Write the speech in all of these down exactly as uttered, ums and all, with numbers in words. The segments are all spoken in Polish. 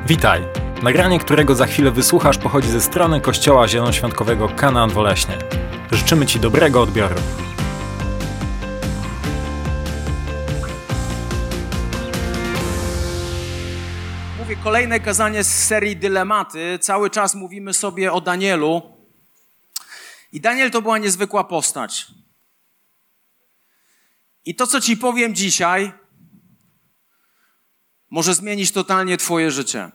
Witaj! Nagranie, którego za chwilę wysłuchasz, pochodzi ze strony Kościoła Zielonoświątkowego Kanaan w Oleśnie. Życzymy Ci dobrego odbioru. Mówię kolejne kazanie z serii Dylematy. Cały czas mówimy sobie o Danielu. I Daniel to była niezwykła postać. I to, co Ci powiem dzisiaj, może zmienić totalnie Twoje życie.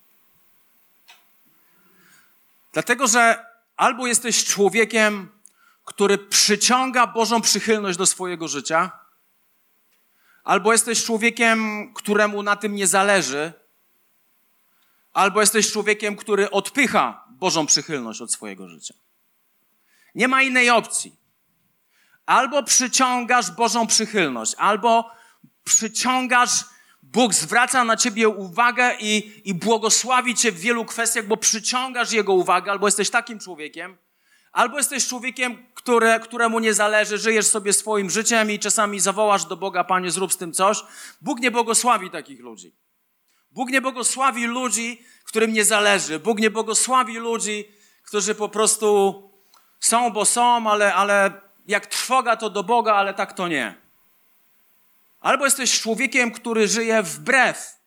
Dlatego, że albo jesteś człowiekiem, który przyciąga Bożą przychylność do swojego życia, albo jesteś człowiekiem, któremu na tym nie zależy, albo jesteś człowiekiem, który odpycha Bożą przychylność od swojego życia. Nie ma innej opcji. Albo przyciągasz Bożą przychylność, albo przyciągasz, Bóg zwraca na ciebie uwagę i, i błogosławi cię w wielu kwestiach, bo przyciągasz Jego uwagę, albo jesteś takim człowiekiem, albo jesteś człowiekiem, które, któremu nie zależy, żyjesz sobie swoim życiem i czasami zawołasz do Boga: Panie, zrób z tym coś. Bóg nie błogosławi takich ludzi. Bóg nie błogosławi ludzi, którym nie zależy. Bóg nie błogosławi ludzi, którzy po prostu są, bo są, ale, ale jak trwoga to do Boga, ale tak to nie. Albo jesteś człowiekiem, który żyje wbrew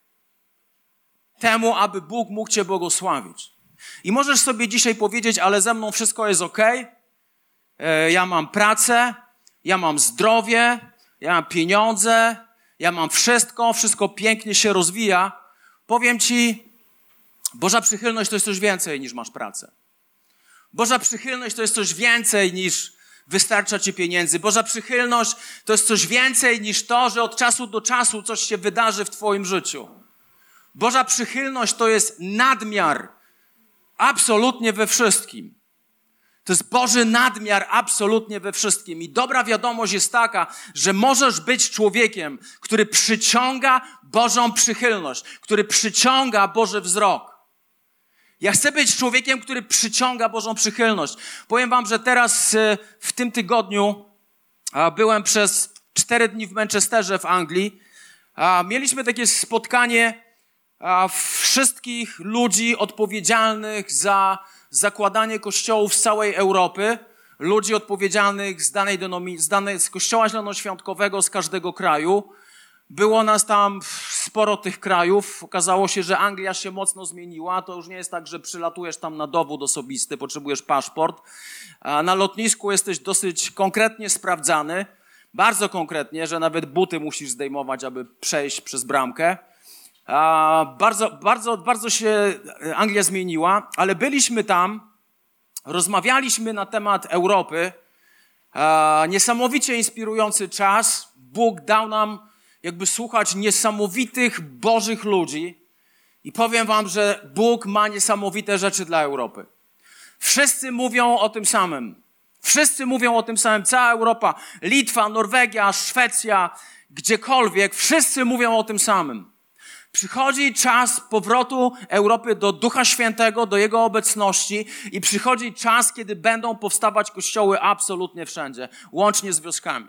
temu, aby Bóg mógł cię błogosławić. I możesz sobie dzisiaj powiedzieć: ale ze mną wszystko jest okej, okay. Ja mam pracę, ja mam zdrowie, ja mam pieniądze, ja mam wszystko, wszystko pięknie się rozwija. Powiem ci, Boża przychylność to jest coś więcej niż masz pracę. Boża przychylność to jest coś więcej niż wystarcza ci pieniędzy. Boża przychylność to jest coś więcej niż to, że od czasu do czasu coś się wydarzy w twoim życiu. Boża przychylność to jest nadmiar absolutnie we wszystkim. To jest Boży nadmiar absolutnie we wszystkim. I dobra wiadomość jest taka, że możesz być człowiekiem, który przyciąga Bożą przychylność, który przyciąga Boży wzrok. Ja chcę być człowiekiem, który przyciąga Bożą przychylność. Powiem wam, że teraz w tym tygodniu byłem przez cztery dni w Manchesterze w Anglii. Mieliśmy takie spotkanie wszystkich ludzi odpowiedzialnych za zakładanie kościołów z całej Europy, ludzi odpowiedzialnych z danej denominacji, z, danej, z Kościoła Zielonoświątkowego z każdego kraju. Było nas tam sporo tych krajów. Okazało się, że Anglia się mocno zmieniła. To już nie jest tak, że przylatujesz tam na dowód osobisty, potrzebujesz paszport. A na lotnisku jesteś dosyć konkretnie sprawdzany. Bardzo konkretnie, że nawet buty musisz zdejmować, aby przejść przez bramkę. A bardzo, bardzo, bardzo się Anglia zmieniła, ale byliśmy tam, rozmawialiśmy na temat Europy. A niesamowicie inspirujący czas. Bóg dał nam jakby słuchać niesamowitych Bożych ludzi i powiem wam, że Bóg ma niesamowite rzeczy dla Europy. Wszyscy mówią o tym samym. Wszyscy mówią o tym samym. Cała Europa, Litwa, Norwegia, Szwecja, gdziekolwiek, wszyscy mówią o tym samym. Przychodzi czas powrotu Europy do Ducha Świętego, do Jego obecności i przychodzi czas, kiedy będą powstawać kościoły absolutnie wszędzie, łącznie z wioskami.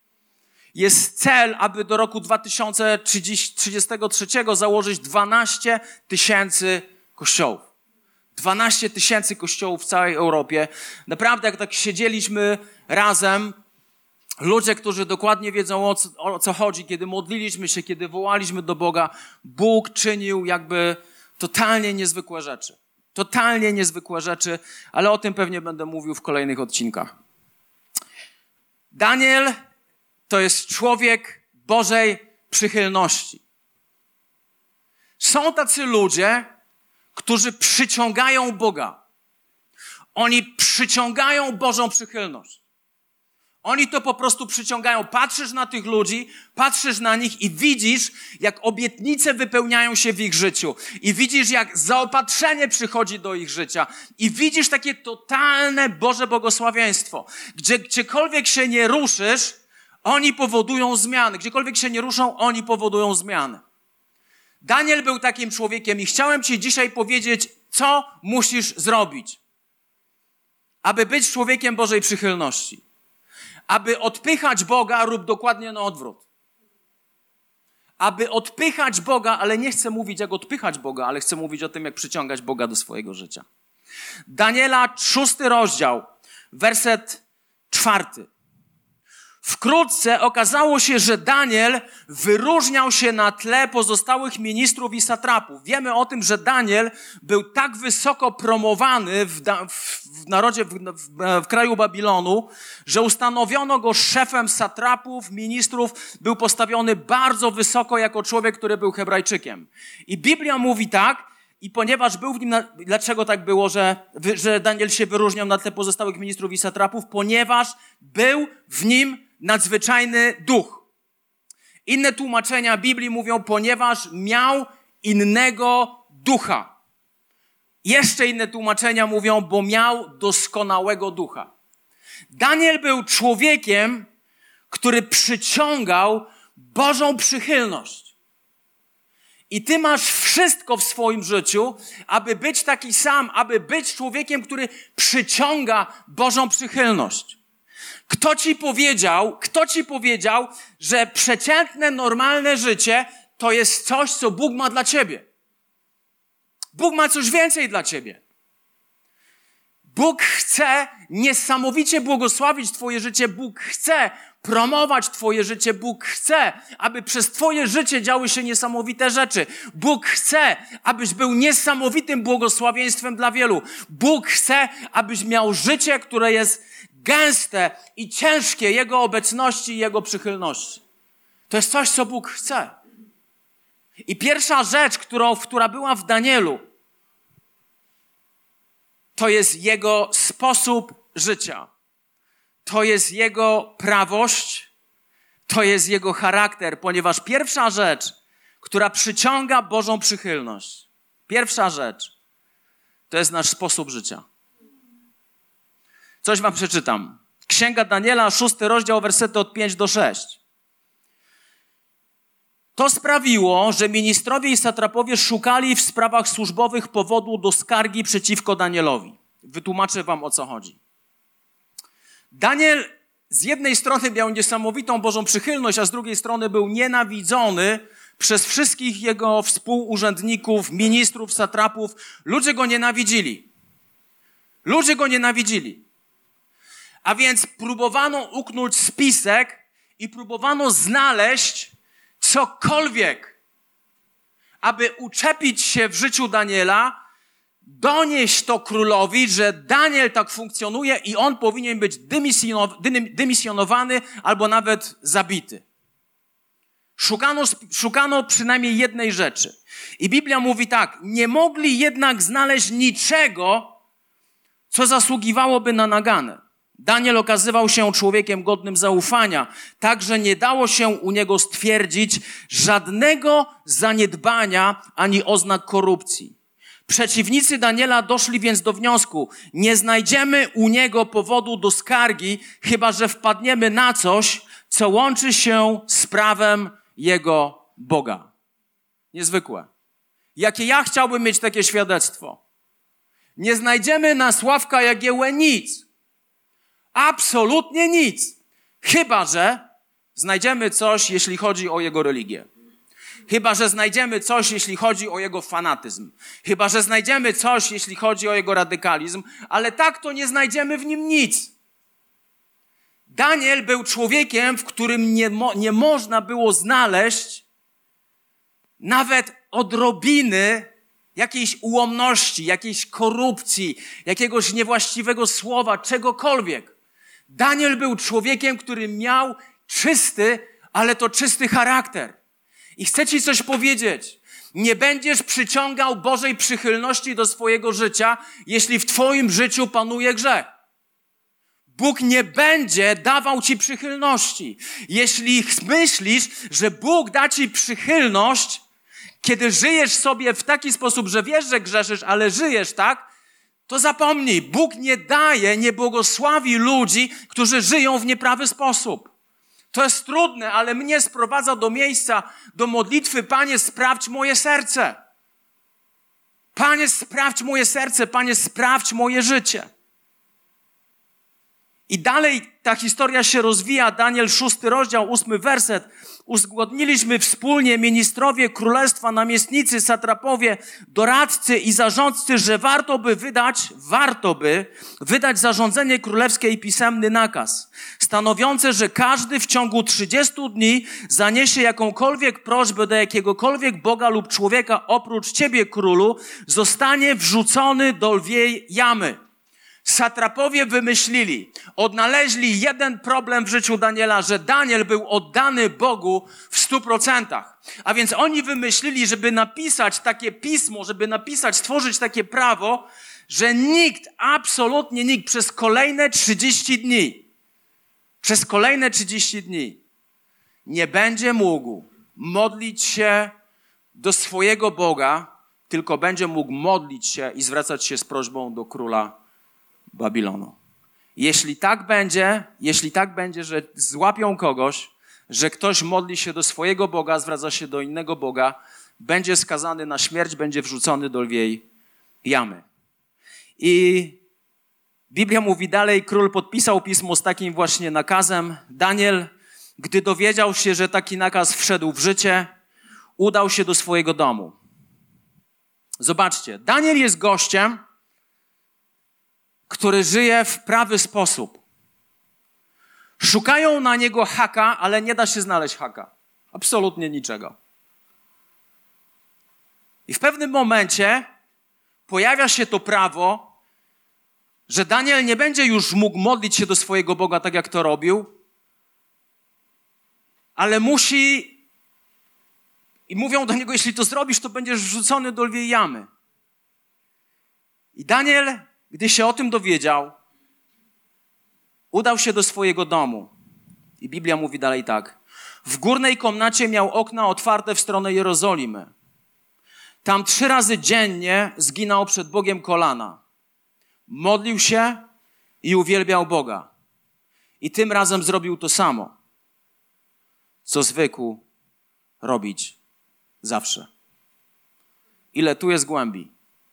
Jest cel, aby do roku dwa tysiące trzydziestego trzeciego założyć dwanaście tysięcy kościołów. dwanaście tysięcy kościołów w całej Europie. Naprawdę, jak tak siedzieliśmy razem, ludzie, którzy dokładnie wiedzą, o co, o co chodzi, kiedy modliliśmy się, kiedy wołaliśmy do Boga, Bóg czynił jakby totalnie niezwykłe rzeczy. Totalnie niezwykłe rzeczy, ale o tym pewnie będę mówił w kolejnych odcinkach. Daniel to jest człowiek Bożej przychylności. Są tacy ludzie, którzy przyciągają Boga. Oni przyciągają Bożą przychylność. Oni to po prostu przyciągają. Patrzysz na tych ludzi, patrzysz na nich i widzisz, jak obietnice wypełniają się w ich życiu. I widzisz, jak zaopatrzenie przychodzi do ich życia. I widzisz takie totalne Boże błogosławieństwo. Gdzie, gdziekolwiek się nie ruszysz, oni powodują zmiany. Gdziekolwiek się nie ruszą, oni powodują zmiany. Daniel był takim człowiekiem i chciałem ci dzisiaj powiedzieć, co musisz zrobić, aby być człowiekiem Bożej przychylności. Aby odpychać Boga, rób dokładnie na odwrót. aby odpychać Boga, ale nie chcę mówić, jak odpychać Boga, ale chcę mówić o tym, jak przyciągać Boga do swojego życia. Daniela, szósty rozdział, werset czwarty. Wkrótce okazało się, że Daniel wyróżniał się na tle pozostałych ministrów i satrapów. Wiemy o tym, że Daniel był tak wysoko promowany w, da, w, w narodzie, w, w, w kraju Babilonu, że ustanowiono go szefem satrapów, ministrów. Był postawiony bardzo wysoko jako człowiek, który był Hebrajczykiem. I Biblia mówi tak, i ponieważ był w nim, na, dlaczego tak było, że, że Daniel się wyróżniał na tle pozostałych ministrów i satrapów? Ponieważ był w nim nadzwyczajny duch. Inne tłumaczenia Biblii mówią, ponieważ miał innego ducha. Jeszcze inne tłumaczenia mówią, bo miał doskonałego ducha. Daniel był człowiekiem, który przyciągał Bożą przychylność. I ty masz wszystko w swoim życiu, aby być taki sam, aby być człowiekiem, który przyciąga Bożą przychylność. Kto ci powiedział, kto ci powiedział, że przeciętne, normalne życie to jest coś, co Bóg ma dla ciebie? Bóg ma coś więcej dla ciebie. Bóg chce niesamowicie błogosławić twoje życie. Bóg chce promować twoje życie. Bóg chce, aby przez twoje życie działy się niesamowite rzeczy. Bóg chce, abyś był niesamowitym błogosławieństwem dla wielu. Bóg chce, abyś miał życie, które jest gęste i ciężkie Jego obecności i Jego przychylności. To jest coś, co Bóg chce. I pierwsza rzecz, którą, która była w Danielu, to jest Jego sposób życia. To jest Jego prawość, to jest Jego charakter, ponieważ pierwsza rzecz, która przyciąga Bożą przychylność, pierwsza rzecz, to jest nasz sposób życia. Coś wam przeczytam. Księga Daniela, szósty rozdział, wersety od pięć do sześć. To sprawiło, że ministrowie i satrapowie szukali w sprawach służbowych powodu do skargi przeciwko Danielowi. Wytłumaczę wam, o co chodzi. Daniel z jednej strony miał niesamowitą Bożą przychylność, a z drugiej strony był nienawidzony przez wszystkich jego współurzędników, ministrów, satrapów. Ludzie go nienawidzili. Ludzie go nienawidzili. A więc próbowano uknąć spisek i próbowano znaleźć cokolwiek, aby uczepić się w życiu Daniela, donieść to królowi, że Daniel tak funkcjonuje i on powinien być dymisjonowany albo nawet zabity. Szukano, szukano przynajmniej jednej rzeczy. I Biblia mówi tak, nie mogli jednak znaleźć niczego, co zasługiwałoby na naganę. Daniel okazywał się człowiekiem godnym zaufania, tak że nie dało się u niego stwierdzić żadnego zaniedbania ani oznak korupcji. Przeciwnicy Daniela doszli więc do wniosku, nie znajdziemy u niego powodu do skargi, chyba że wpadniemy na coś, co łączy się z prawem jego Boga. Niezwykłe. Jakie ja chciałbym mieć takie świadectwo. Nie znajdziemy na Sławka Jagiełłę nic. Absolutnie nic. Chyba że znajdziemy coś, jeśli chodzi o jego religię. Chyba że znajdziemy coś, jeśli chodzi o jego fanatyzm. Chyba że znajdziemy coś, jeśli chodzi o jego radykalizm. Ale tak to nie znajdziemy w nim nic. Daniel był człowiekiem, w którym nie, mo- nie można było znaleźć nawet odrobiny jakiejś ułomności, jakiejś korupcji, jakiegoś niewłaściwego słowa, czegokolwiek. Daniel był człowiekiem, który miał czysty, ale to czysty charakter. I chcę ci coś powiedzieć. Nie będziesz przyciągał Bożej przychylności do swojego życia, jeśli w twoim życiu panuje grzech. Bóg nie będzie dawał ci przychylności. Jeśli myślisz, że Bóg da ci przychylność, kiedy żyjesz sobie w taki sposób, że wiesz, że grzeszysz, ale żyjesz tak, to zapomnij, Bóg nie daje, nie błogosławi ludzi, którzy żyją w nieprawy sposób. To jest trudne, ale mnie sprowadza do miejsca, do modlitwy, Panie, sprawdź moje serce. Panie, sprawdź moje serce, Panie, sprawdź moje życie. I dalej ta historia się rozwija. Daniel, szósty rozdział, ósmy werset. Uzgodniliśmy wspólnie, ministrowie królestwa, namiestnicy, satrapowie, doradcy i zarządcy, że warto by wydać, warto by wydać zarządzenie królewskie i pisemny nakaz, stanowiące, że każdy w ciągu trzydziestu dni zaniesie jakąkolwiek prośbę do jakiegokolwiek Boga lub człowieka oprócz ciebie, królu, zostanie wrzucony do lwiej jamy. Satrapowie wymyślili, odnaleźli jeden problem w życiu Daniela, że Daniel był oddany Bogu w stu procentach. A więc oni wymyślili, żeby napisać takie pismo, żeby napisać, stworzyć takie prawo, że nikt, absolutnie nikt przez kolejne trzydzieści dni, przez kolejne trzydzieści dni nie będzie mógł modlić się do swojego Boga, tylko będzie mógł modlić się i zwracać się z prośbą do króla Babilonu. Jeśli tak będzie, jeśli tak będzie, że złapią kogoś, że ktoś modli się do swojego Boga, zwraca się do innego Boga, będzie skazany na śmierć, będzie wrzucony do lwiej jamy. I Biblia mówi dalej, król podpisał pismo z takim właśnie nakazem. Daniel, gdy dowiedział się, że taki nakaz wszedł w życie, udał się do swojego domu. Zobaczcie, Daniel jest gościem, który żyje w prawy sposób. Szukają na niego haka, ale nie da się znaleźć haka. Absolutnie niczego. I w pewnym momencie pojawia się to prawo, że Daniel nie będzie już mógł modlić się do swojego Boga tak, jak to robił, ale musi, i mówią do niego, jeśli to zrobisz, to będziesz wrzucony do lwiej jamy. I Daniel, gdy się o tym dowiedział, udał się do swojego domu. I Biblia mówi dalej tak. W górnej komnacie miał okna otwarte w stronę Jerozolimy. Tam trzy razy dziennie zginał przed Bogiem kolana. Modlił się i uwielbiał Boga. I tym razem zrobił to samo, co zwykł robić zawsze. Ile tu jest głębi.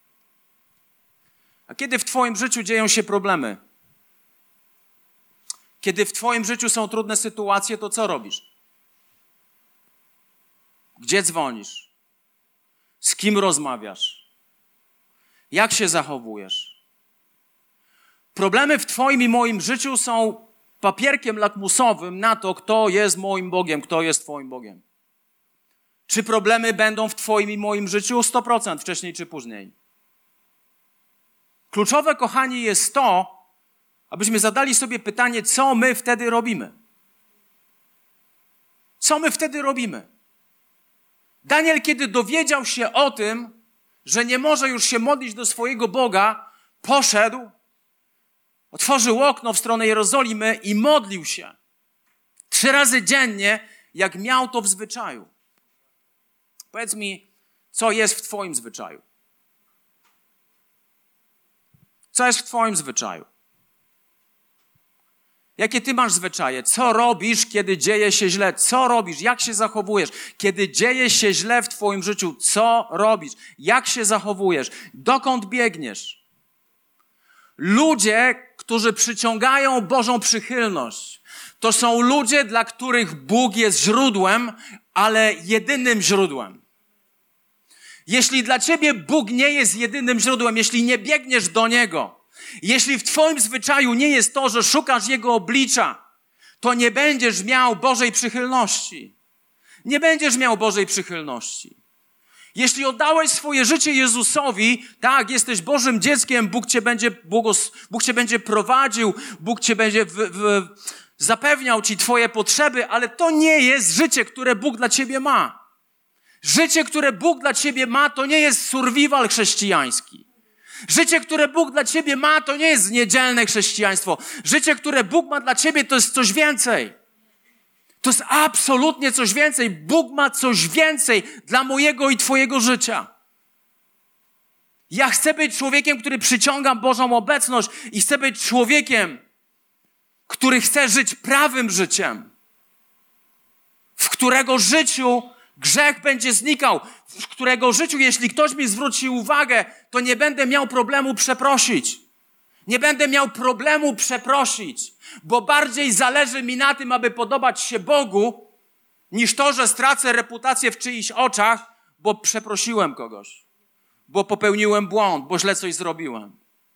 A kiedy w twoim życiu dzieją się problemy? Kiedy w twoim życiu są trudne sytuacje, to co robisz? Gdzie dzwonisz? Z kim rozmawiasz? Jak się zachowujesz? Problemy w twoim i moim życiu są papierkiem lakmusowym na to, kto jest moim Bogiem, kto jest twoim Bogiem. Czy problemy będą w twoim i moim życiu? sto procent wcześniej czy później. Kluczowe, kochani, jest to, abyśmy zadali sobie pytanie, co my wtedy robimy. Co my wtedy robimy? Daniel, kiedy dowiedział się o tym, że nie może już się modlić do swojego Boga, poszedł, otworzył okno w stronę Jerozolimy i modlił się. Trzy razy dziennie, jak miał to w zwyczaju. Powiedz mi, co jest w twoim zwyczaju? Co jest w twoim zwyczaju? Jakie ty masz zwyczaje? Co robisz, kiedy dzieje się źle? Co robisz? Jak się zachowujesz? Kiedy dzieje się źle w twoim życiu, co robisz? Jak się zachowujesz? Dokąd biegniesz? Ludzie, którzy przyciągają Bożą przychylność, to są ludzie, dla których Bóg jest źródłem, ale jedynym źródłem. Jeśli dla ciebie Bóg nie jest jedynym źródłem, jeśli nie biegniesz do Niego, jeśli w twoim zwyczaju nie jest to, że szukasz Jego oblicza, to nie będziesz miał Bożej przychylności. Nie będziesz miał Bożej przychylności. Jeśli oddałeś swoje życie Jezusowi, tak, jesteś Bożym dzieckiem, Bóg cię będzie, błogos... Bóg cię będzie prowadził, Bóg cię będzie w, w... zapewniał ci twoje potrzeby, ale to nie jest życie, które Bóg dla ciebie ma. Życie, które Bóg dla ciebie ma, to nie jest survival chrześcijański. Życie, które Bóg dla ciebie ma, to nie jest niedzielne chrześcijaństwo. Życie, które Bóg ma dla ciebie, to jest coś więcej. To jest absolutnie coś więcej. Bóg ma coś więcej dla mojego i twojego życia. Ja chcę być człowiekiem, który przyciąga Bożą obecność i chcę być człowiekiem, który chce żyć prawym życiem, w którego życiu grzech będzie znikał, w którego życiu, jeśli ktoś mi zwróci uwagę, to nie będę miał problemu przeprosić. Nie będę miał problemu przeprosić, bo bardziej zależy mi na tym, aby podobać się Bogu, niż to, że stracę reputację w czyichś oczach, bo przeprosiłem kogoś, bo popełniłem błąd, bo źle coś zrobiłem.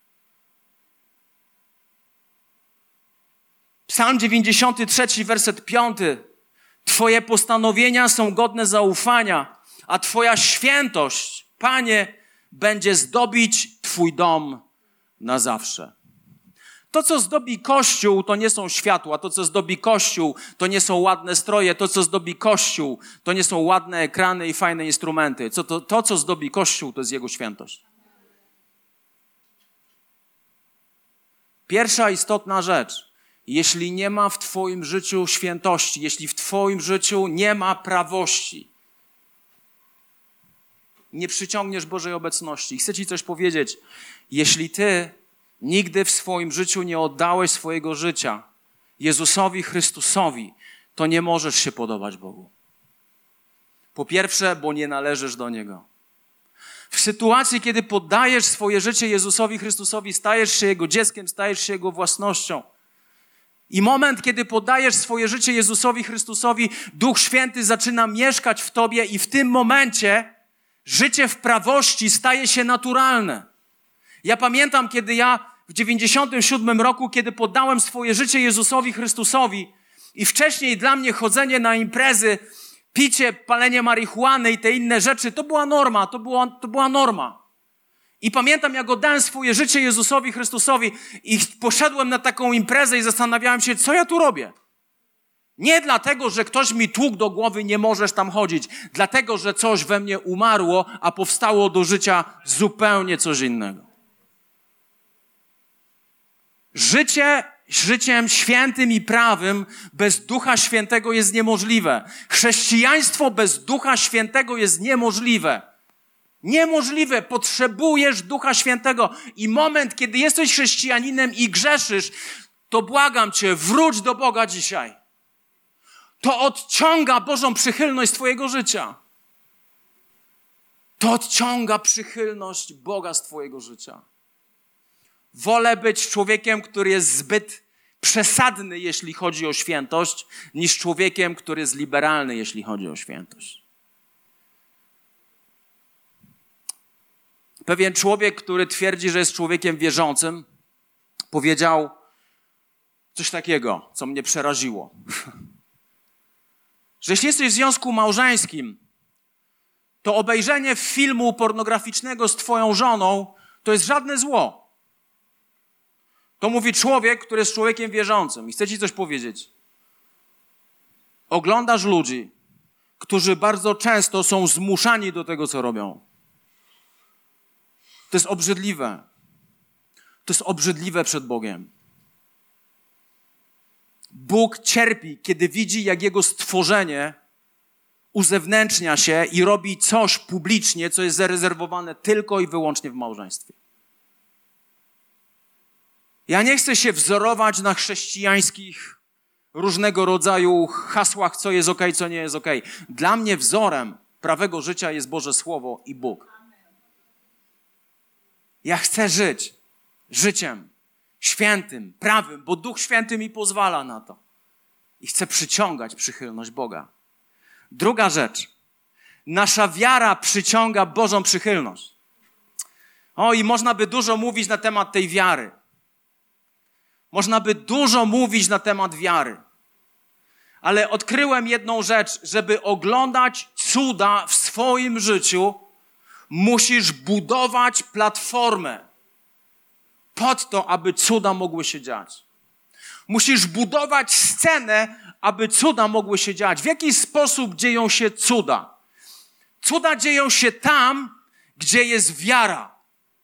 Psalm dziewięćdziesiąty trzeci, werset piąty. Twoje postanowienia są godne zaufania, a Twoja świętość, Panie, będzie zdobić Twój dom na zawsze. To, co zdobi Kościół, to nie są światła. To, co zdobi Kościół, to nie są ładne stroje. To, co zdobi Kościół, to nie są ładne ekrany i fajne instrumenty. Co to, to, co zdobi Kościół, to jest Jego świętość. Pierwsza istotna rzecz. Jeśli nie ma w Twoim życiu świętości, jeśli w Twoim życiu nie ma prawości, nie przyciągniesz Bożej obecności. I chcę Ci coś powiedzieć. Jeśli Ty nigdy w swoim życiu nie oddałeś swojego życia Jezusowi Chrystusowi, to nie możesz się podobać Bogu. Po pierwsze, bo nie należysz do Niego. W sytuacji, kiedy poddajesz swoje życie Jezusowi Chrystusowi, stajesz się Jego dzieckiem, stajesz się Jego własnością. I moment, kiedy poddajesz swoje życie Jezusowi Chrystusowi, Duch Święty zaczyna mieszkać w Tobie i w tym momencie życie w prawości staje się naturalne. Ja pamiętam, kiedy ja w dziewięćdziesiątym siódmym roku, kiedy poddałem swoje życie Jezusowi Chrystusowi i wcześniej dla mnie chodzenie na imprezy, picie, palenie marihuany i te inne rzeczy, to była norma, to była, to była norma. I pamiętam, jak oddałem swoje życie Jezusowi Chrystusowi i poszedłem na taką imprezę i zastanawiałem się, co ja tu robię. Nie dlatego, że ktoś mi tłukł do głowy, nie możesz tam chodzić. Dlatego, że coś we mnie umarło, a powstało do życia zupełnie coś innego. Życie życiem świętym i prawym bez Ducha Świętego jest niemożliwe. Chrześcijaństwo bez Ducha Świętego jest niemożliwe. Niemożliwe. Potrzebujesz Ducha Świętego. I moment, kiedy jesteś chrześcijaninem i grzeszysz, to błagam Cię, wróć do Boga dzisiaj. To odciąga Bożą przychylność z Twojego życia. To odciąga przychylność Boga z Twojego życia. Wolę być człowiekiem, który jest zbyt przesadny, jeśli chodzi o świętość, niż człowiekiem, który jest liberalny, jeśli chodzi o świętość. Pewien człowiek, który twierdzi, że jest człowiekiem wierzącym, powiedział coś takiego, co mnie przeraziło. Że jeśli jesteś w związku małżeńskim, to obejrzenie filmu pornograficznego z twoją żoną to jest żadne zło. To mówi człowiek, który jest człowiekiem wierzącym. I chcę ci coś powiedzieć. Oglądasz ludzi, którzy bardzo często są zmuszani do tego, co robią. To jest obrzydliwe. To jest obrzydliwe przed Bogiem. Bóg cierpi, kiedy widzi, jak Jego stworzenie uzewnętrznia się i robi coś publicznie, co jest zarezerwowane tylko i wyłącznie w małżeństwie. Ja nie chcę się wzorować na chrześcijańskich różnego rodzaju hasłach, co jest okej, co nie jest okej. Dla mnie wzorem prawego życia jest Boże Słowo i Bóg. Ja chcę żyć życiem świętym, prawym, bo Duch Święty mi pozwala na to. I chcę przyciągać przychylność Boga. Druga rzecz. Nasza wiara przyciąga Bożą przychylność. O, i można by dużo mówić na temat tej wiary. Można by dużo mówić na temat wiary. Ale odkryłem jedną rzecz. Żeby oglądać cuda w swoim życiu, musisz budować platformę pod to, aby cuda mogły się dziać. Musisz budować scenę, aby cuda mogły się dziać. W jaki sposób dzieją się cuda? Cuda dzieją się tam, gdzie jest wiara.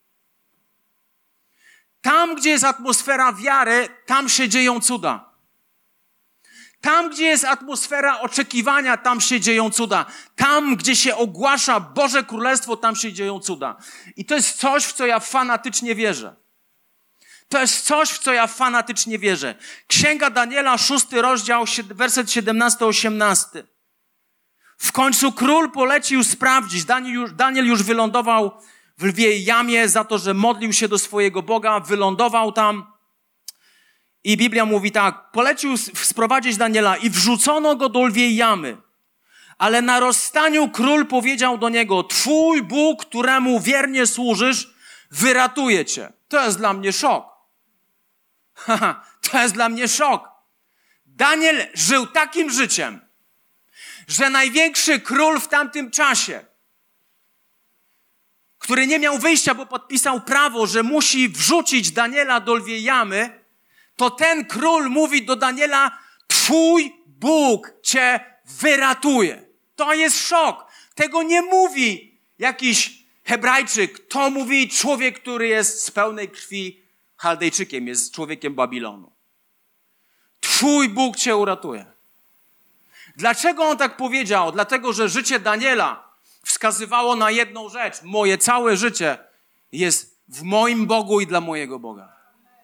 Tam, gdzie jest atmosfera wiary, tam się dzieją cuda. Tam, gdzie jest atmosfera oczekiwania, tam się dzieją cuda. Tam, gdzie się ogłasza Boże Królestwo, tam się dzieją cuda. I to jest coś, w co ja fanatycznie wierzę. To jest coś, w co ja fanatycznie wierzę. Księga Daniela, szósty rozdział, werset siedemnasty osiemnasty. W końcu król polecił sprawdzić. Daniel już, Daniel już wylądował w lwiej jamie za to, że modlił się do swojego Boga, wylądował tam. I Biblia mówi tak, polecił sprowadzić Daniela i wrzucono go do lwiej jamy. Ale na rozstaniu król powiedział do niego, twój Bóg, któremu wiernie służysz, wyratuje cię. To jest dla mnie szok. Haha, to jest dla mnie szok. Daniel żył takim życiem, że największy król w tamtym czasie, który nie miał wyjścia, bo podpisał prawo, że musi wrzucić Daniela do lwiej jamy, to ten król mówi do Daniela, twój Bóg cię wyratuje. To jest szok. Tego nie mówi jakiś Hebrajczyk. To mówi człowiek, który jest z pełnej krwi Chaldejczykiem, jest człowiekiem Babilonu. Twój Bóg cię uratuje. Dlaczego on tak powiedział? Dlatego, że życie Daniela wskazywało na jedną rzecz. Moje całe życie jest w moim Bogu i dla mojego Boga.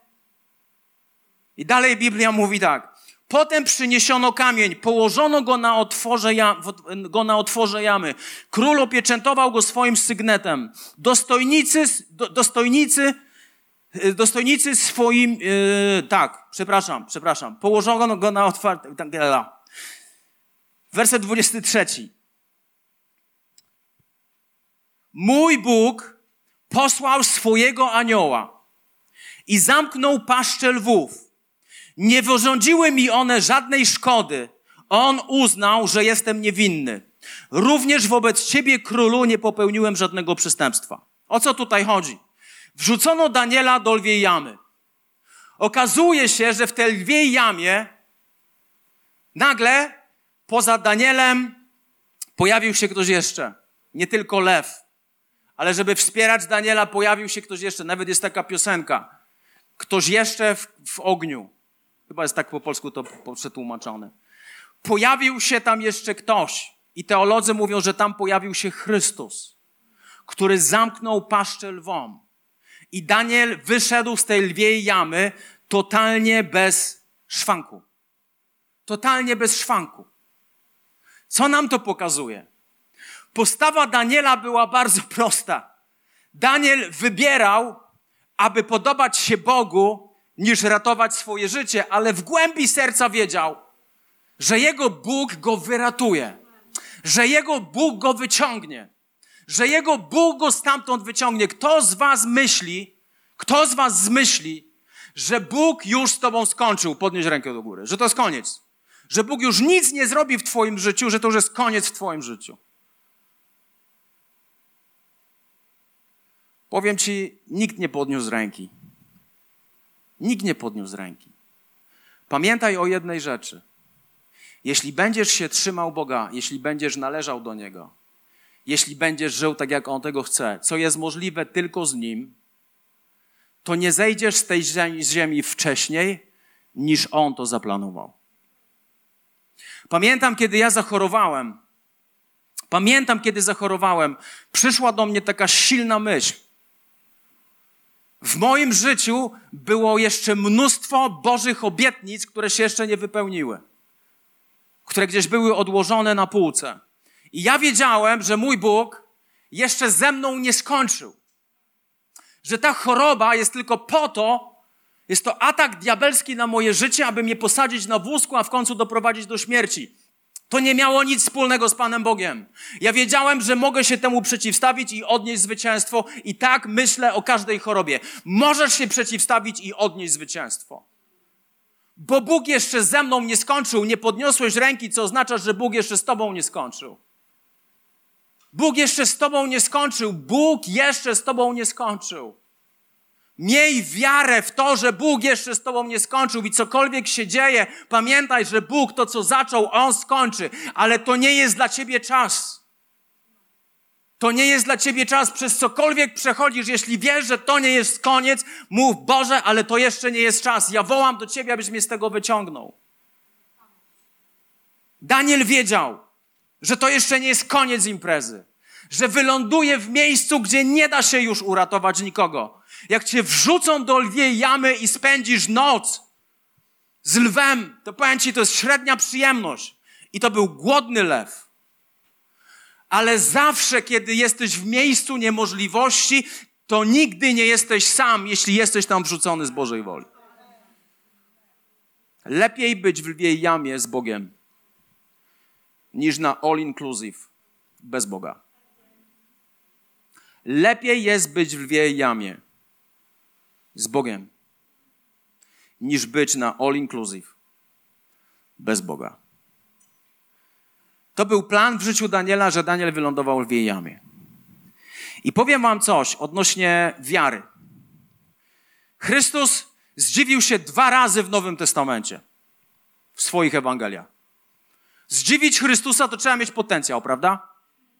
I dalej Biblia mówi tak. Potem przyniesiono kamień, położono go na otworze, jam, go na otworze jamy. Król opieczętował go swoim sygnetem. Dostojnicy, do, dostojnicy, dostojnicy swoim... Yy, tak, przepraszam, przepraszam. Położono go na otwarte... Werset dwudziesty trzeci. Mój Bóg posłał swojego anioła i zamknął paszczę lwów. Nie wyrządziły mi one żadnej szkody. On uznał, że jestem niewinny. Również wobec ciebie, królu, nie popełniłem żadnego przestępstwa. O co tutaj chodzi? Wrzucono Daniela do lwiej jamy. Okazuje się, że w tej lwiej jamie nagle poza Danielem pojawił się ktoś jeszcze. Nie tylko lew. Ale żeby wspierać Daniela, pojawił się ktoś jeszcze. Nawet jest taka piosenka. Ktoś jeszcze w, w ogniu. Chyba jest tak po polsku to przetłumaczone. Pojawił się tam jeszcze ktoś. I teolodzy mówią, że tam pojawił się Chrystus, który zamknął paszczę lwom. I Daniel wyszedł z tej lwiej jamy totalnie bez szwanku. Totalnie bez szwanku. Co nam to pokazuje? Postawa Daniela była bardzo prosta. Daniel wybierał, aby podobać się Bogu, niż ratować swoje życie, ale w głębi serca wiedział, że jego Bóg go wyratuje, że jego Bóg go wyciągnie, że jego Bóg go stamtąd wyciągnie. Kto z was myśli, kto z was zmyśli, że Bóg już z tobą skończył? Podnieś rękę do góry, że to jest koniec. Że Bóg już nic nie zrobi w twoim życiu, że to już jest koniec w twoim życiu. Powiem ci, nikt nie podniósł ręki. Nikt nie podniósł ręki. Pamiętaj o jednej rzeczy. Jeśli będziesz się trzymał Boga, jeśli będziesz należał do Niego, jeśli będziesz żył tak, jak On tego chce, co jest możliwe tylko z Nim, to nie zejdziesz z tej ziemi, z ziemi wcześniej, niż On to zaplanował. Pamiętam, kiedy ja zachorowałem, pamiętam, kiedy zachorowałem, przyszła do mnie taka silna myśl. W moim życiu było jeszcze mnóstwo Bożych obietnic, które się jeszcze nie wypełniły. Które gdzieś były odłożone na półce. I ja wiedziałem, że mój Bóg jeszcze ze mną nie skończył. Że ta choroba jest tylko po to, jest to atak diabelski na moje życie, aby mnie posadzić na wózku, a w końcu doprowadzić do śmierci. To nie miało nic wspólnego z Panem Bogiem. Ja wiedziałem, że mogę się temu przeciwstawić i odnieść zwycięstwo. I tak myślę o każdej chorobie. Możesz się przeciwstawić i odnieść zwycięstwo. Bo Bóg jeszcze ze mną nie skończył. Nie podniosłeś ręki, co oznacza, że Bóg jeszcze z tobą nie skończył. Bóg jeszcze z tobą nie skończył. Bóg jeszcze z tobą nie skończył. Miej wiarę w to, że Bóg jeszcze z tobą nie skończył i cokolwiek się dzieje, pamiętaj, że Bóg to, co zaczął, On skończy. Ale to nie jest dla ciebie czas. To nie jest dla ciebie czas. Przez cokolwiek przechodzisz, jeśli wiesz, że to nie jest koniec, mów: Boże, ale to jeszcze nie jest czas. Ja wołam do ciebie, abyś mnie z tego wyciągnął. Daniel wiedział, że to jeszcze nie jest koniec imprezy. Że wyląduje w miejscu, gdzie nie da się już uratować nikogo. Jak cię wrzucą do lwiej jamy i spędzisz noc z lwem, to powiem ci, to jest średnia przyjemność. I to był głodny lew. Ale zawsze, kiedy jesteś w miejscu niemożliwości, to nigdy nie jesteś sam, jeśli jesteś tam wrzucony z Bożej woli. Lepiej być w lwiej jamie z Bogiem, niż na all inclusive bez Boga. Lepiej jest być w lwiej jamie z Bogiem, niż być na all inclusive bez Boga. To był plan w życiu Daniela, że Daniel wylądował w lwiej jamie. I powiem wam coś odnośnie wiary. Chrystus zdziwił się dwa razy w Nowym Testamencie, w swoich Ewangeliach. Zdziwić Chrystusa to trzeba mieć potencjał, prawda?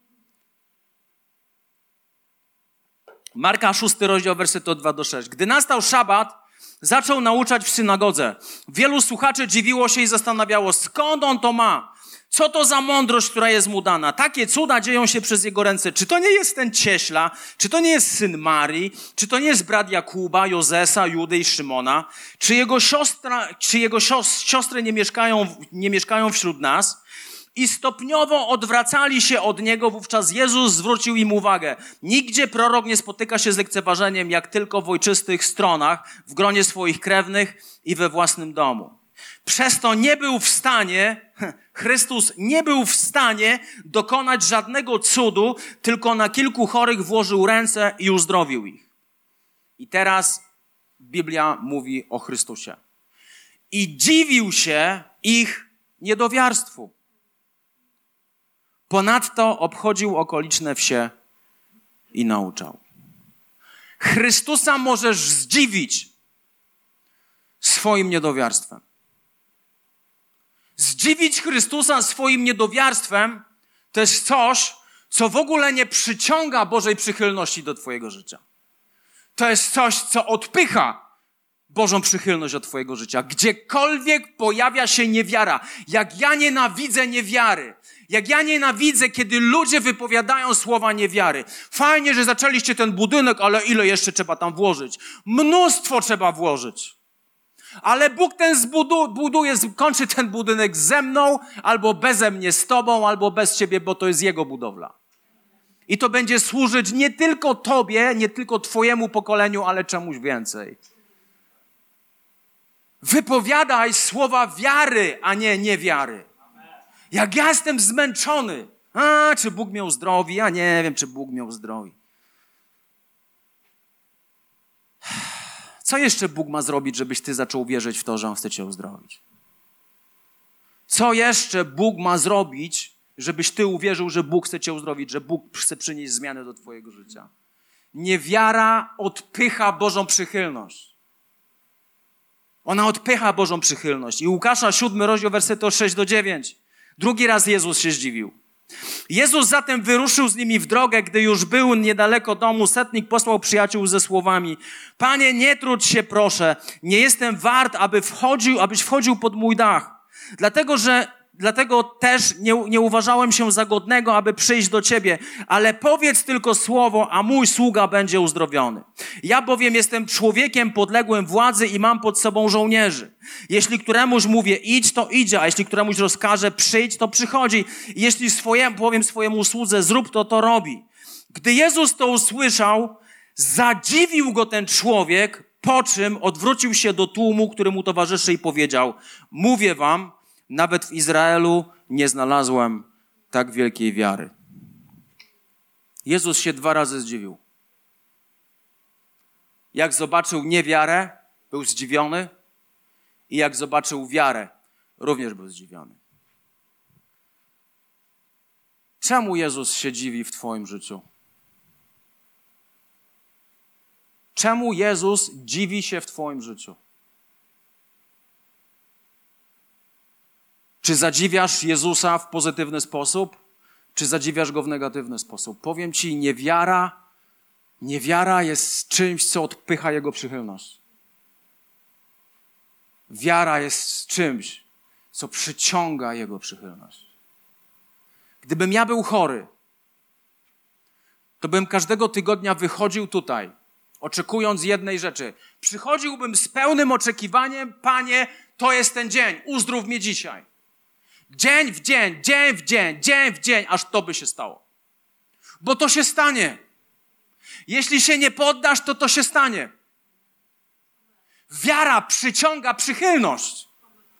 Marka szósty rozdział, wersety od dwa do sześciu. Gdy nastał szabat, zaczął nauczać w synagodze. Wielu słuchaczy dziwiło się i zastanawiało, skąd on to ma? Co to za mądrość, która jest mu dana? Takie cuda dzieją się przez jego ręce. Czy to nie jest ten cieśla? Czy to nie jest syn Marii? Czy to nie jest brat Jakuba, Jozesa, Judy i Szymona? Czy jego, siostra, czy jego siostry nie mieszkają, nie mieszkają wśród nas? I stopniowo odwracali się od niego. Wówczas Jezus zwrócił im uwagę. Nigdzie prorok nie spotyka się z lekceważeniem, jak tylko w ojczystych stronach, w gronie swoich krewnych i we własnym domu. Przez to nie był w stanie, Chrystus nie był w stanie dokonać żadnego cudu, tylko na kilku chorych włożył ręce i uzdrowił ich. I teraz Biblia mówi o Chrystusie. I dziwił się ich niedowiarstwu. Ponadto obchodził okoliczne wsie i nauczał. Chrystusa możesz zdziwić swoim niedowiarstwem. Zdziwić Chrystusa swoim niedowiarstwem to jest coś, co w ogóle nie przyciąga Bożej przychylności do twojego życia. To jest coś, co odpycha Bożą przychylność od twojego życia. Gdziekolwiek pojawia się niewiara, jak ja nienawidzę niewiary, jak ja nienawidzę, kiedy ludzie wypowiadają słowa niewiary. Fajnie, że zaczęliście ten budynek, ale ile jeszcze trzeba tam włożyć? Mnóstwo trzeba włożyć. Ale Bóg ten zbudu, buduje, kończy ten budynek ze mną, albo beze mnie z tobą, albo bez ciebie, bo to jest Jego budowla. I to będzie służyć nie tylko tobie, nie tylko twojemu pokoleniu, ale czemuś więcej. Wypowiadaj słowa wiary, a nie niewiary. Jak ja jestem zmęczony, a czy Bóg mnie uzdrowi? Ja nie wiem, czy Bóg mnie uzdrowi. Co jeszcze Bóg ma zrobić, żebyś ty zaczął wierzyć w to, że On chce cię uzdrowić? Co jeszcze Bóg ma zrobić, żebyś ty uwierzył, że Bóg chce cię uzdrowić, że Bóg chce przynieść zmianę do twojego życia? Niewiara odpycha Bożą przychylność. Ona odpycha Bożą przychylność. I Łukasza siódmy rozdział, wersety od sześciu do dziewięciu. Drugi raz Jezus się zdziwił. Jezus zatem wyruszył z nimi w drogę, gdy już był niedaleko domu. Setnik posłał przyjaciół ze słowami: Panie, nie trudź się, proszę, nie jestem wart, aby wchodził, abyś wchodził pod mój dach. Dlatego, że Dlatego też nie, nie uważałem się za godnego, aby przyjść do Ciebie, ale powiedz tylko słowo, a mój sługa będzie uzdrowiony. Ja bowiem jestem człowiekiem podległym władzy i mam pod sobą żołnierzy. Jeśli któremuś mówię idź, to idzie, a jeśli któremuś rozkażę przyjdź, to przychodzi. I jeśli swojemu, powiem swojemu słudze zrób to, to robi. Gdy Jezus to usłyszał, zadziwił go ten człowiek, po czym odwrócił się do tłumu, który mu towarzyszy i powiedział: mówię wam, nawet w Izraelu nie znalazłem tak wielkiej wiary. Jezus się dwa razy zdziwił. Jak zobaczył niewiarę, był zdziwiony, i jak zobaczył wiarę, również był zdziwiony. Czemu Jezus się dziwi w twoim życiu? Czemu Jezus dziwi się w twoim życiu? Czy zadziwiasz Jezusa w pozytywny sposób, czy zadziwiasz Go w negatywny sposób? Powiem ci, niewiara, niewiara jest czymś, co odpycha Jego przychylność. Wiara jest czymś, co przyciąga Jego przychylność. Gdybym ja był chory, to bym każdego tygodnia wychodził tutaj, oczekując jednej rzeczy. Przychodziłbym z pełnym oczekiwaniem: Panie, to jest ten dzień, uzdrów mnie dzisiaj. Dzień w dzień, dzień w dzień, dzień w dzień, aż to by się stało. bo to się stanie. Jeśli się nie poddasz, to to się stanie. Wiara przyciąga przychylność.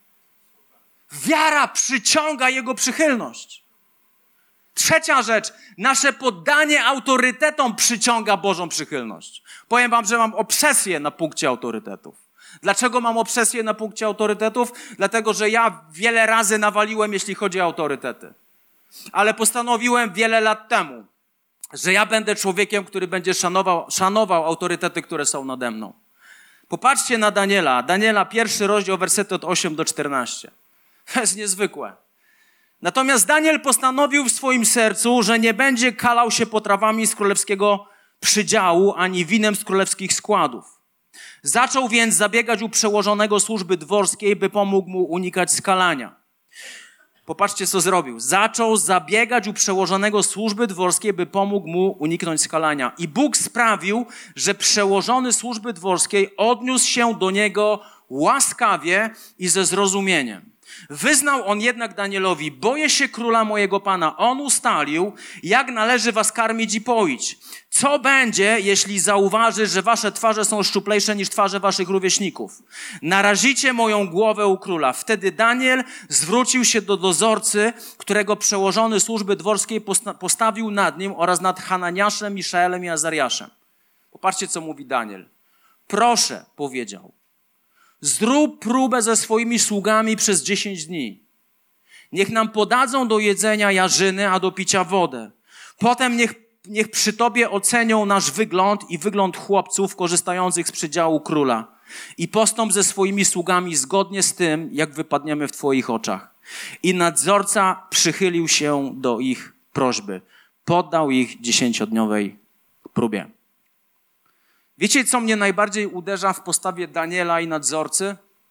Wiara przyciąga Jego przychylność. Trzecia rzecz. Nasze poddanie autorytetom przyciąga Bożą przychylność. Powiem wam, że mam obsesję na punkcie autorytetów. Dlaczego mam obsesję na punkcie autorytetów? Dlatego, że ja wiele razy nawaliłem, jeśli chodzi o autorytety. Ale postanowiłem wiele lat temu, że ja będę człowiekiem, który będzie szanował, szanował autorytety, które są nade mną. Popatrzcie na Daniela. Daniela, pierwszy rozdział, wersety od ósmego do czternastego. To jest niezwykłe. Natomiast Daniel postanowił w swoim sercu, że nie będzie kalał się potrawami z królewskiego przydziału, ani winem z królewskich składów. Zaczął więc zabiegać u przełożonego służby dworskiej, by pomógł mu unikać skalania. Popatrzcie, co zrobił. Zaczął zabiegać u przełożonego służby dworskiej, by pomógł mu uniknąć skalania. I Bóg sprawił, że przełożony służby dworskiej odniósł się do niego łaskawie i ze zrozumieniem. Wyznał on jednak Danielowi: boję się króla mojego pana. On ustalił, jak należy was karmić i poić. Co będzie, jeśli zauważy, że wasze twarze są szczuplejsze niż twarze waszych rówieśników? Narazicie moją głowę u króla. Wtedy Daniel zwrócił się do dozorcy, którego przełożony służby dworskiej postawił nad nim oraz nad Hananiaszem, Miszaelem i Azariaszem. Popatrzcie, co mówi Daniel. Proszę, powiedział, zrób próbę ze swoimi sługami przez dziesięć dni. Niech nam podadzą do jedzenia jarzyny, a do picia wodę. Potem niech, niech przy tobie ocenią nasz wygląd i wygląd chłopców korzystających z przydziału króla. I postąp ze swoimi sługami zgodnie z tym, jak wypadniemy w twoich oczach. I nadzorca przychylił się do ich prośby. Poddał ich dziesięciodniowej próbie. Wiecie, co mnie najbardziej uderza w postawie Daniela i nadzorcy?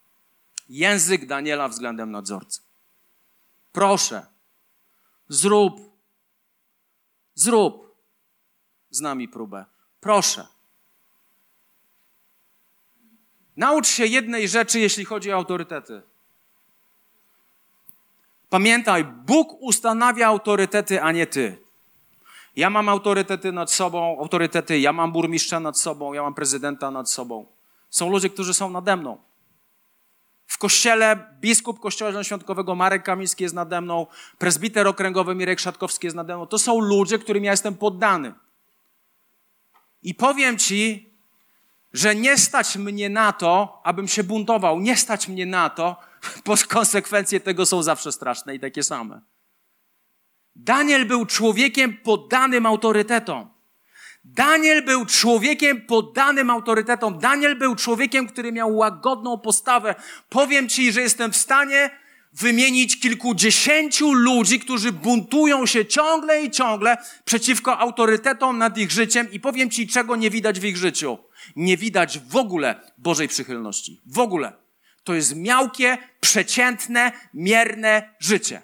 Język Daniela względem nadzorcy. Proszę, zrób, zrób z nami próbę. Proszę. Naucz się jednej rzeczy, jeśli chodzi o autorytety. Pamiętaj, Bóg ustanawia autorytety, a nie ty. Ja mam autorytety nad sobą, autorytety, ja mam burmistrza nad sobą, ja mam prezydenta nad sobą. Są ludzie, którzy są nade mną. W kościele biskup Kościoła Zielonoświątkowego Marek Kamiński jest nade mną, prezbiter okręgowy Mirek Szatkowski jest nade mną. To są ludzie, którym ja jestem poddany. I powiem ci, że nie stać mnie na to, abym się buntował. Nie stać mnie na to, bo konsekwencje tego są zawsze straszne i takie same. Daniel był człowiekiem poddanym autorytetom. Daniel był człowiekiem poddanym autorytetom. Daniel był człowiekiem, który miał łagodną postawę. Powiem ci, że jestem w stanie wymienić kilkudziesięciu ludzi, którzy buntują się ciągle i ciągle przeciwko autorytetom nad ich życiem i powiem ci, czego nie widać w ich życiu. Nie widać w ogóle Bożej przychylności. W ogóle. To jest miałkie, przeciętne, mierne życie.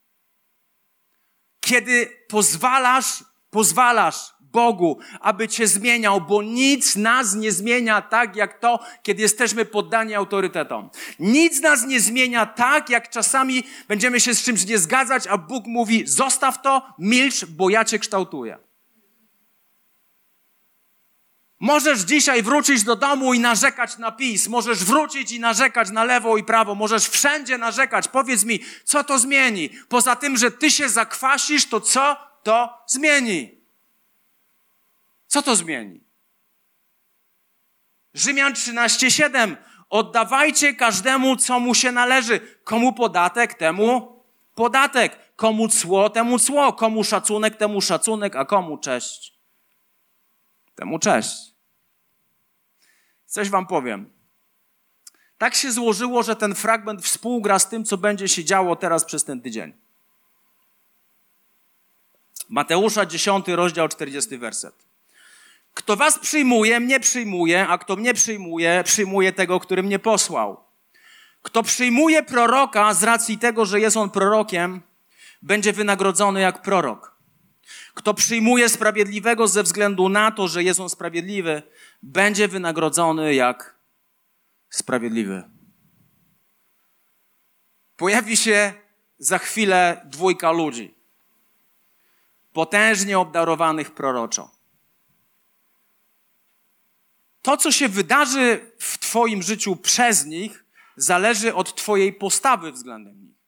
Kiedy pozwalasz, pozwalasz Bogu, aby cię zmieniał, bo nic nas nie zmienia tak, jak to, kiedy jesteśmy poddani autorytetom. Nic nas nie zmienia tak, jak czasami będziemy się z czymś nie zgadzać, a Bóg mówi: zostaw to, milcz, bo ja cię kształtuję. Możesz dzisiaj wrócić do domu i narzekać na PiS. Możesz wrócić i narzekać na lewo i prawo. Możesz wszędzie narzekać. Powiedz mi, co to zmieni? Poza tym, że ty się zakwasisz, to co to zmieni? Co to zmieni? Rzymian trzynaście siedem. Oddawajcie każdemu, co mu się należy. Komu podatek, temu podatek. Komu cło, temu cło. Komu szacunek, temu szacunek. A komu cześć, temu cześć. Coś wam powiem. Tak się złożyło, że ten fragment współgra z tym, co będzie się działo teraz przez ten tydzień. Mateusza dziesiąty rozdział, czterdziesty werset. Kto was przyjmuje, mnie przyjmuje, a kto mnie przyjmuje, przyjmuje tego, który mnie posłał. Kto przyjmuje proroka z racji tego, że jest on prorokiem, będzie wynagrodzony jak prorok. Kto przyjmuje sprawiedliwego ze względu na to, że jest on sprawiedliwy, będzie wynagrodzony jak sprawiedliwy. Pojawi się za chwilę dwójka ludzi. potężnie obdarowanych proroczo. To, co się wydarzy w twoim życiu przez nich, zależy od twojej postawy względem nich.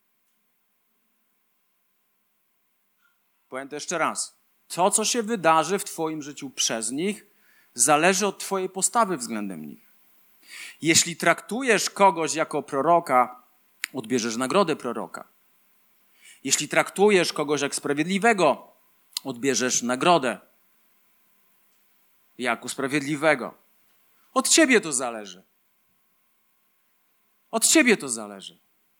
Powiem to jeszcze raz. To, co się wydarzy w twoim życiu przez nich, zależy od twojej postawy względem nich. Jeśli traktujesz kogoś jako proroka, odbierzesz nagrodę proroka. Jeśli traktujesz kogoś jak sprawiedliwego, odbierzesz nagrodę jako sprawiedliwego. Od ciebie to zależy. Od ciebie to zależy.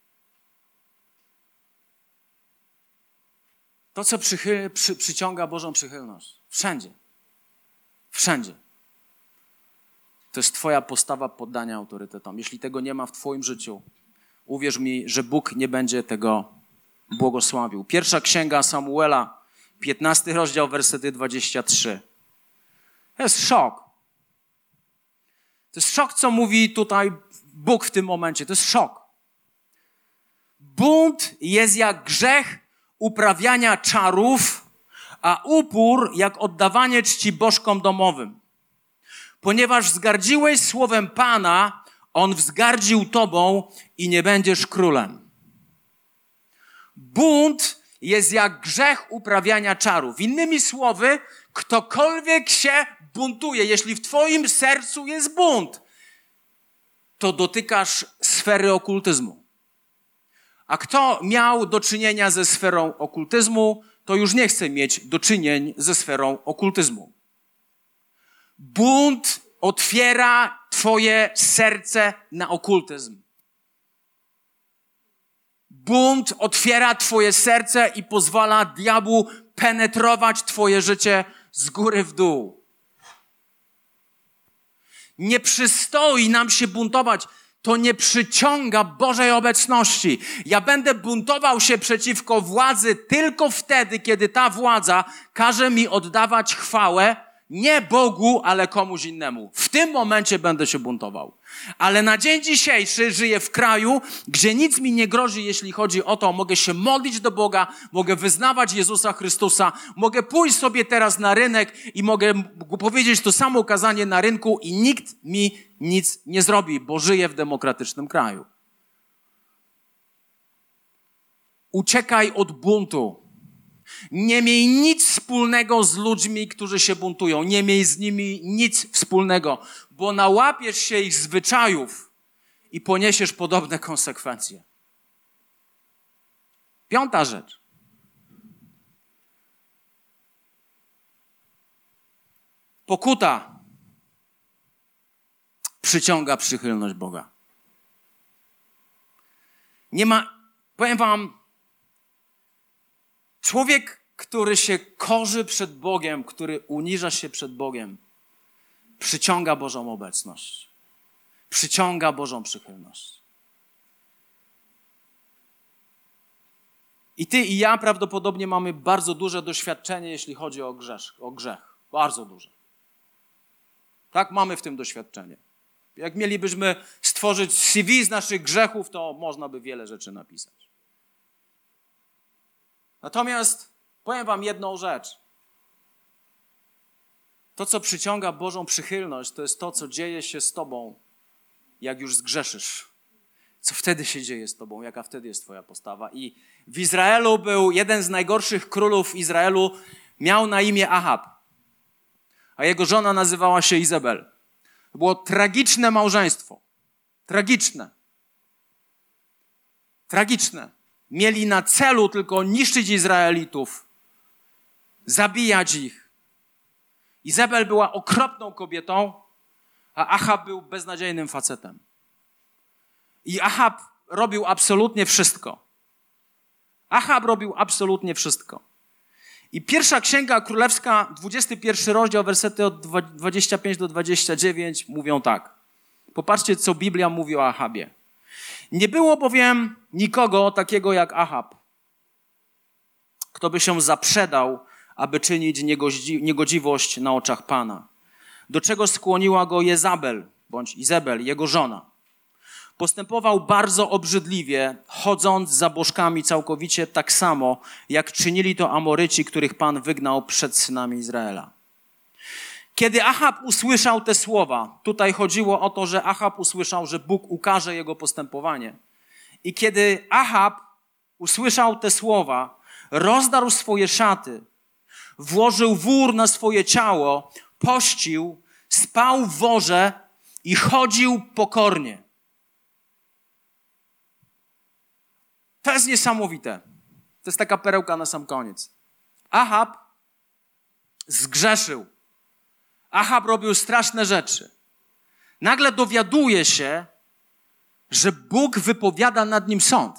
To, co przychy, przy, przyciąga Bożą przychylność. Wszędzie. Wszędzie. To jest twoja postawa poddania autorytetom. Jeśli tego nie ma w twoim życiu, uwierz mi, że Bóg nie będzie tego błogosławił. Pierwsza księga Samuela, piętnasty rozdział, wersety dwadzieścia trzy. To jest szok. To jest szok, co mówi tutaj Bóg w tym momencie. To jest szok. Bunt jest jak grzech uprawiania czarów, a upór jak oddawanie czci bożkom domowym. Ponieważ wzgardziłeś słowem Pana, On wzgardził tobą i nie będziesz królem. Bunt jest jak grzech uprawiania czarów. Innymi słowy, ktokolwiek się buntuje, jeśli w twoim sercu jest bunt, to dotykasz sfery okultyzmu. A kto miał do czynienia ze sferą okultyzmu, to już nie chce mieć do czynień ze sferą okultyzmu. Bunt otwiera twoje serce na okultyzm. Bunt otwiera twoje serce i pozwala diabłu penetrować twoje życie z góry w dół. Nie przystoi nam się buntować. To nie przyciąga Bożej obecności. Ja będę buntował się przeciwko władzy tylko wtedy, kiedy ta władza każe mi oddawać chwałę nie Bogu, ale komuś innemu. W tym momencie będę się buntował. Ale na dzień dzisiejszy żyję w kraju, gdzie nic mi nie grozi, jeśli chodzi o to, mogę się modlić do Boga, mogę wyznawać Jezusa Chrystusa, mogę pójść sobie teraz na rynek i mogę powiedzieć to samo kazanie na rynku i nikt mi nic nie zrobi, bo żyję w demokratycznym kraju. Uciekaj od buntu. Nie miej nic wspólnego z ludźmi, którzy się buntują. Nie miej z nimi nic wspólnego, bo nałapiesz się ich zwyczajów i poniesiesz podobne konsekwencje. Piąta rzecz. Pokuta przyciąga przychylność Boga. Nie ma, powiem wam, człowiek, który się korzy przed Bogiem, który uniża się przed Bogiem, przyciąga Bożą obecność. Przyciąga Bożą przychylność. I ty i ja prawdopodobnie mamy bardzo duże doświadczenie, jeśli chodzi o grzech. O grzech. Bardzo duże. Tak, mamy w tym doświadczenie. Jak mielibyśmy stworzyć C V z naszych grzechów, to można by wiele rzeczy napisać. Natomiast powiem wam jedną rzecz. To, co przyciąga Bożą przychylność, to jest to, co dzieje się z tobą, jak już zgrzeszysz. Co wtedy się dzieje z tobą, jaka wtedy jest twoja postawa. I w Izraelu był jeden z najgorszych królów Izraelu, miał na imię Ahab, a jego żona nazywała się Izabel. To było tragiczne małżeństwo. Tragiczne. Tragiczne. Mieli na celu tylko niszczyć Izraelitów, zabijać ich. Izabel była okropną kobietą, a Ahab był beznadziejnym facetem. I Ahab robił absolutnie wszystko. Ahab robił absolutnie wszystko. I pierwsza księga królewska, dwudziesty pierwszy rozdział, wersety od dwudziestego piątego do dwudziestego dziewiątego mówią tak. Popatrzcie, co Biblia mówi o Ahabie. Nie było bowiem nikogo takiego jak Ahab, kto by się zaprzedał, aby czynić niegodziwość na oczach Pana. Do czego skłoniła go Jezabel, bądź Izabel, jego żona. Postępował bardzo obrzydliwie, chodząc za bożkami całkowicie tak samo, jak czynili to Amoryci, których Pan wygnał przed synami Izraela. Kiedy Achab usłyszał te słowa, tutaj chodziło o to, że Achab usłyszał, że Bóg ukaże jego postępowanie. I kiedy Achab usłyszał te słowa, rozdarł swoje szaty, włożył wór na swoje ciało, pościł, spał w worze i chodził pokornie. To jest niesamowite. To jest taka perełka na sam koniec. Achab zgrzeszył. Achab robił straszne rzeczy. Nagle dowiaduje się, że Bóg wypowiada nad nim sąd.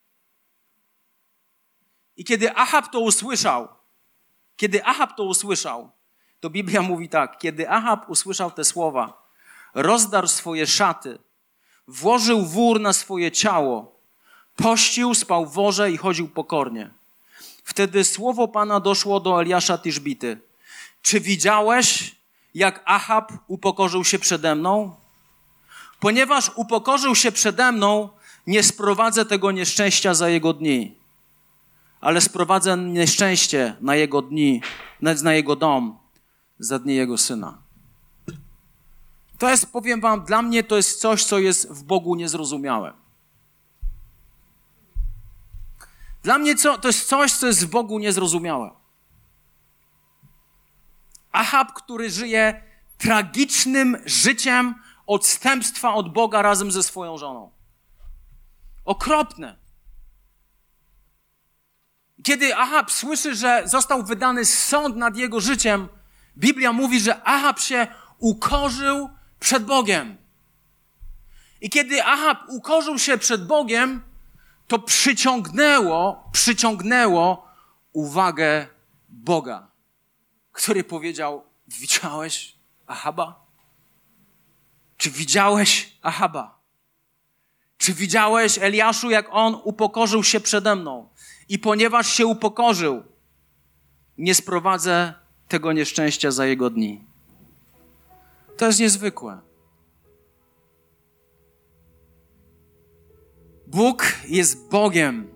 I kiedy Achab to usłyszał, kiedy Achab to usłyszał, to Biblia mówi tak, kiedy Achab usłyszał te słowa, rozdarł swoje szaty, włożył wór na swoje ciało, pościł, spał w worze i chodził pokornie. Wtedy słowo Pana doszło do Eliasza Tiszbity. Czy widziałeś, jak Achab upokorzył się przede mną? Ponieważ upokorzył się przede mną, nie sprowadzę tego nieszczęścia za jego dni, ale sprowadzę nieszczęście na jego dni, na jego dom, za dni jego syna. To jest, powiem wam, dla mnie to jest coś, co jest w Bogu niezrozumiałe. Dla mnie co, to jest coś, co jest w Bogu niezrozumiałe. Achab, który żyje tragicznym życiem odstępstwa od Boga razem ze swoją żoną. Okropne. Kiedy Achab słyszy, że został wydany sąd nad jego życiem, Biblia mówi, że Achab się ukorzył przed Bogiem. I kiedy Achab ukorzył się przed Bogiem, to przyciągnęło, przyciągnęło uwagę Boga, który powiedział, widziałeś Achaba? Czy widziałeś Achaba? Czy widziałeś, Eliaszu, jak on upokorzył się przede mną? I ponieważ się upokorzył, nie sprowadzę tego nieszczęścia za jego dni. To jest niezwykłe. Bóg jest Bogiem,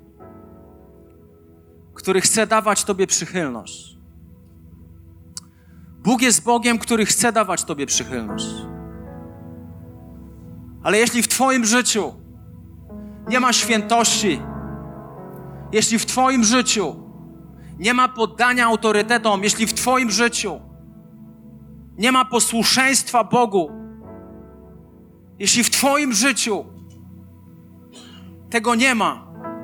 który chce dawać tobie przychylność. Bóg jest Bogiem, który chce dawać tobie przychylność. Ale jeśli w twoim życiu nie ma świętości, jeśli w twoim życiu nie ma poddania autorytetom, jeśli w twoim życiu nie ma posłuszeństwa Bogu, jeśli w twoim życiu tego nie ma,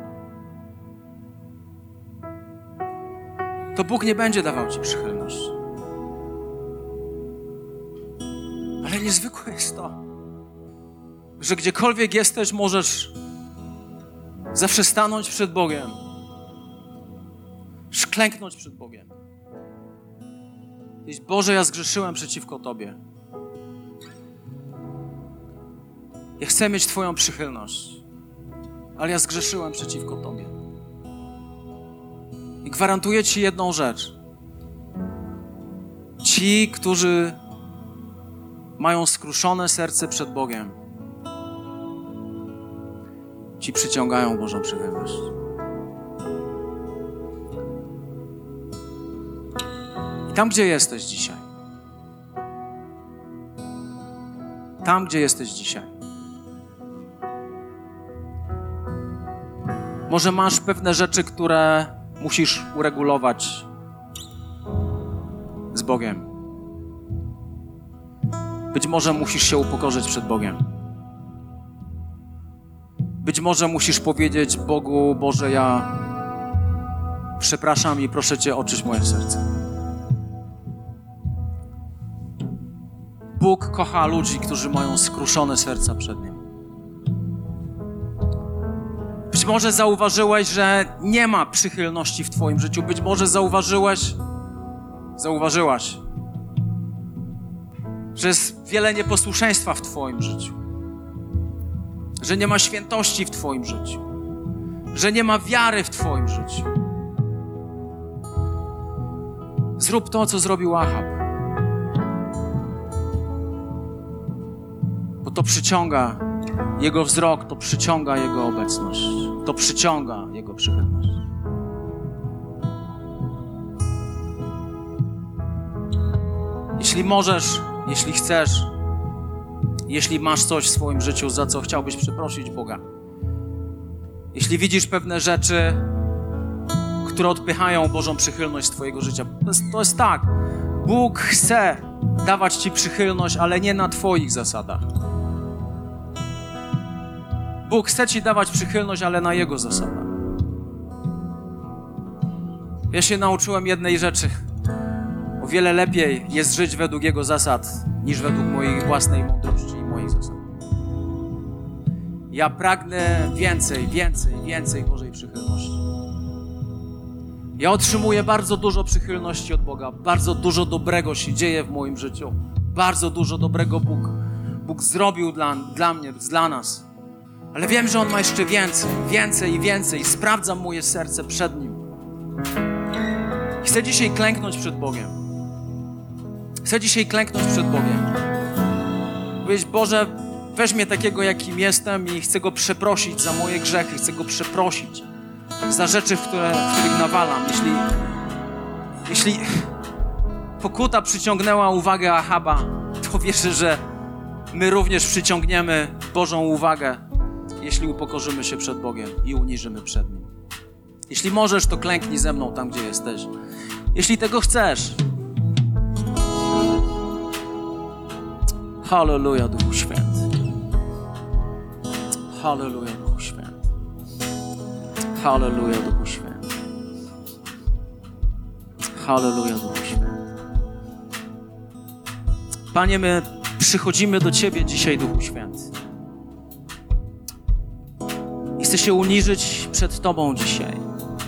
to Bóg nie będzie dawał ci przychylność. Ale niezwykłe jest to, że gdziekolwiek jesteś, możesz zawsze stanąć przed Bogiem, klęknąć przed Bogiem. Powiedzieć, Boże, ja zgrzeszyłem przeciwko Tobie. Ja chcę mieć Twoją przychylność, ale ja zgrzeszyłem przeciwko Tobie. I gwarantuję Ci jedną rzecz. Ci, którzy mają skruszone serce przed Bogiem, ci przyciągają Bożą przychylność. I tam, gdzie jesteś dzisiaj, tam, gdzie jesteś dzisiaj, może masz pewne rzeczy, które musisz uregulować z Bogiem. Być może musisz się upokorzyć przed Bogiem. Być może musisz powiedzieć Bogu, Boże, ja przepraszam i proszę Cię, oczyść moje serce. Bóg kocha ludzi, którzy mają skruszone serca przed Nim. Być może zauważyłeś, że nie ma przychylności w Twoim życiu. Być może zauważyłeś, zauważyłaś, że jest wiele nieposłuszeństwa w Twoim życiu. Że nie ma świętości w Twoim życiu. Że nie ma wiary w Twoim życiu. Zrób to, co zrobił Achab. Bo to przyciąga Jego wzrok, to przyciąga Jego obecność. To przyciąga Jego przychylność. Jeśli możesz, jeśli chcesz, jeśli masz coś w swoim życiu, za co chciałbyś przeprosić Boga, jeśli widzisz pewne rzeczy, które odpychają Bożą przychylność z twojego życia, to jest, to jest tak. Bóg chce dawać ci przychylność, ale nie na twoich zasadach. Bóg chce ci dawać przychylność, ale na Jego zasadach. Ja się nauczyłem jednej rzeczy. O wiele lepiej jest żyć według Jego zasad, niż według mojej własnej mądrości i moich zasad. Ja pragnę więcej, więcej, więcej Bożej przychylności. Ja otrzymuję bardzo dużo przychylności od Boga. Bardzo dużo dobrego się dzieje w moim życiu. Bardzo dużo dobrego Bóg, Bóg zrobił dla, dla mnie, dla nas. Ale wiem, że On ma jeszcze więcej, więcej i więcej. Sprawdzam moje serce przed Nim. Chcę dzisiaj klęknąć przed Bogiem. Chcę dzisiaj klęknąć przed Bogiem. Powiedzieć, Boże, weź mnie takiego, jakim jestem i chcę Go przeprosić za moje grzechy. Chcę Go przeprosić za rzeczy, w, które, w których nawalam. Jeśli, jeśli pokuta przyciągnęła uwagę Ahaba, to wierzę, że my również przyciągniemy Bożą uwagę, jeśli upokorzymy się przed Bogiem i uniżymy przed Nim. Jeśli możesz, to klęknij ze mną tam, gdzie jesteś. Jeśli tego chcesz. Halleluja, Duchu Święty. Halleluja, Duchu Święty. Halleluja, Duchu Święty. Halleluja, Duchu Święty. Panie, my przychodzimy do Ciebie dzisiaj, Duchu Święty. I chcę się uniżyć przed Tobą dzisiaj.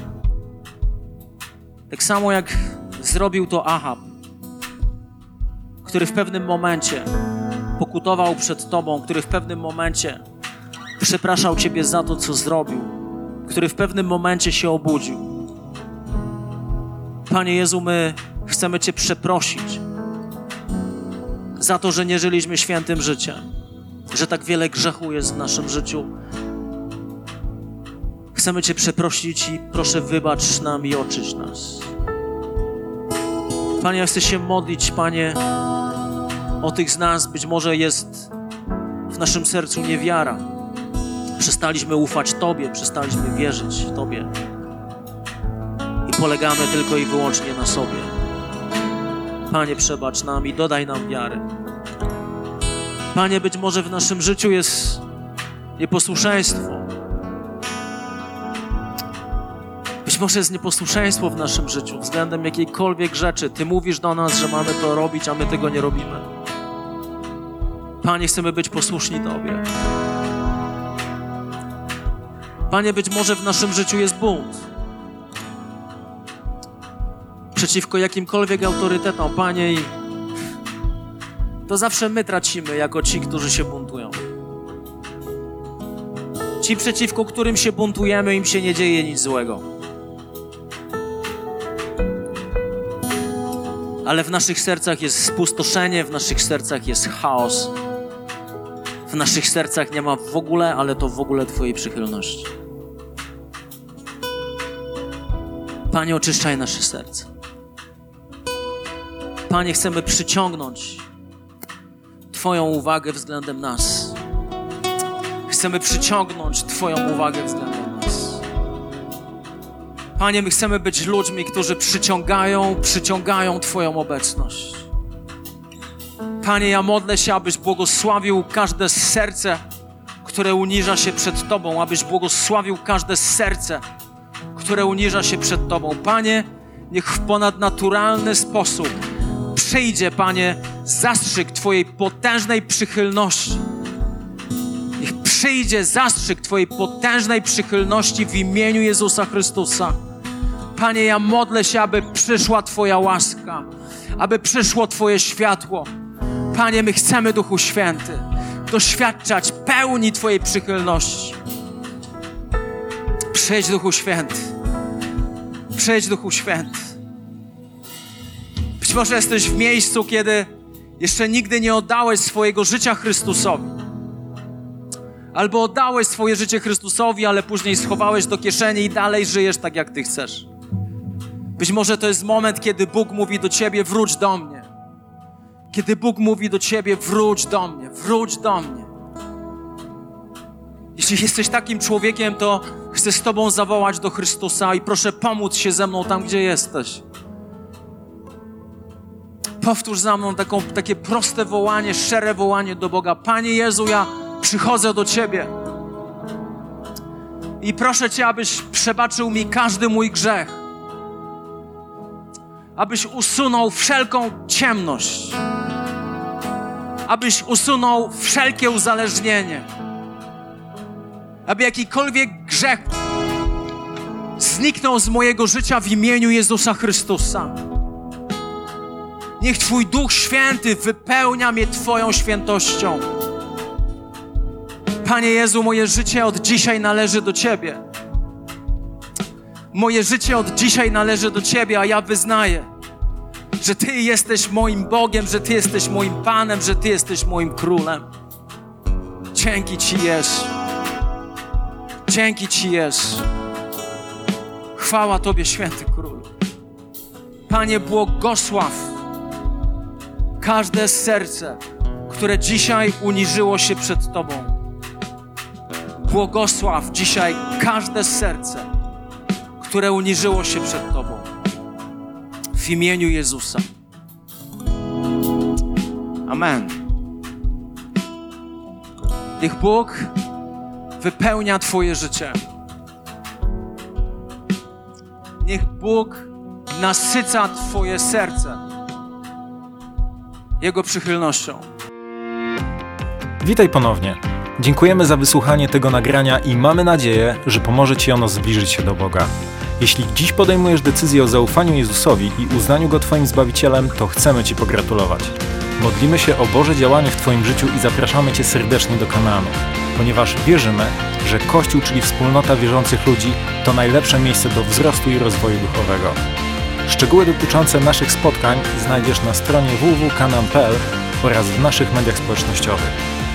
Tak samo jak zrobił to Ahab, który w pewnym momencie pokutował przed Tobą, który w pewnym momencie przepraszał Ciebie za to, co zrobił, który w pewnym momencie się obudził. Panie Jezu, my chcemy Cię przeprosić za to, że nie żyliśmy świętym życiem, że tak wiele grzechu jest w naszym życiu. Chcemy Cię przeprosić i proszę, wybacz nam i oczyść nas. Panie, ja chcę się modlić, Panie, o tych z nas, być może jest w naszym sercu niewiara. Przestaliśmy ufać Tobie, przestaliśmy wierzyć Tobie i polegamy tylko i wyłącznie na sobie. Panie, przebacz nam i dodaj nam wiary. Panie, być może w naszym życiu jest nieposłuszeństwo. Być może jest nieposłuszeństwo w naszym życiu względem jakiejkolwiek rzeczy. Ty mówisz do nas, że mamy to robić, a my tego nie robimy. Panie, chcemy być posłuszni Tobie. Panie, być może w naszym życiu jest bunt przeciwko jakimkolwiek autorytetom, Panie, i to zawsze my tracimy jako ci, którzy się buntują. Ci, przeciwko którym się buntujemy, im się nie dzieje nic złego. Ale w naszych sercach jest spustoszenie, w naszych sercach jest chaos. W naszych sercach nie ma w ogóle, ale to w ogóle Twojej przychylności. Panie, oczyszczaj nasze serce. Panie, chcemy przyciągnąć Twoją uwagę względem nas. Chcemy przyciągnąć Twoją uwagę względem nas. Panie, my chcemy być ludźmi, którzy przyciągają, przyciągają Twoją obecność. Panie, ja modlę się, abyś błogosławił każde serce, które uniża się przed Tobą, abyś błogosławił każde serce, które uniża się przed Tobą. Panie, niech w ponadnaturalny sposób przyjdzie, Panie, zastrzyk Twojej potężnej przychylności. Niech przyjdzie zastrzyk Twojej potężnej przychylności w imieniu Jezusa Chrystusa. Panie, ja modlę się, aby przyszła Twoja łaska, aby przyszło Twoje światło. Panie, my chcemy, Duchu Święty, doświadczać pełni Twojej przychylności. Przyjdź, Duchu Święty. Przyjdź, Duchu Święty. Być może jesteś w miejscu, kiedy jeszcze nigdy nie oddałeś swojego życia Chrystusowi. Albo oddałeś swoje życie Chrystusowi, ale później schowałeś do kieszeni i dalej żyjesz tak, jak Ty chcesz. Być może to jest moment, kiedy Bóg mówi do Ciebie, wróć do mnie. Kiedy Bóg mówi do Ciebie, wróć do mnie, wróć do mnie. Jeśli jesteś takim człowiekiem, to chcę z Tobą zawołać do Chrystusa i proszę pomóc się ze mną tam, gdzie jesteś. Powtórz za mną taką, takie proste wołanie, szczere wołanie do Boga. Panie Jezu, ja przychodzę do Ciebie i proszę Cię, abyś przebaczył mi każdy mój grzech. Abyś usunął wszelką ciemność. Abyś usunął wszelkie uzależnienie. Aby jakikolwiek grzech zniknął z mojego życia w imieniu Jezusa Chrystusa. Niech Twój Duch Święty wypełnia mnie Twoją świętością. Panie Jezu, moje życie od dzisiaj należy do Ciebie. Moje życie od dzisiaj należy do Ciebie, a ja wyznaję, że Ty jesteś moim Bogiem, że Ty jesteś moim Panem, że Ty jesteś moim Królem. Dzięki Ci, Jezu. Dzięki Ci, Jezu. Chwała Tobie, Święty Królu. Panie, błogosław każde serce, które dzisiaj uniżyło się przed Tobą. Błogosław dzisiaj każde serce, które uniżyło się przed Tobą. W imieniu Jezusa. Amen. Niech Bóg wypełnia Twoje życie. Niech Bóg nasyca Twoje serce Jego przychylnością. Witaj ponownie. Dziękujemy za wysłuchanie tego nagrania i mamy nadzieję, że pomoże Ci ono zbliżyć się do Boga. Jeśli dziś podejmujesz decyzję o zaufaniu Jezusowi i uznaniu Go Twoim Zbawicielem, to chcemy Ci pogratulować. Modlimy się o Boże działanie w Twoim życiu i zapraszamy Cię serdecznie do Kanaanu, ponieważ wierzymy, że Kościół, czyli wspólnota wierzących ludzi, to najlepsze miejsce do wzrostu i rozwoju duchowego. Szczegóły dotyczące naszych spotkań znajdziesz na stronie w w w kropka kanaan kropka p l oraz w naszych mediach społecznościowych.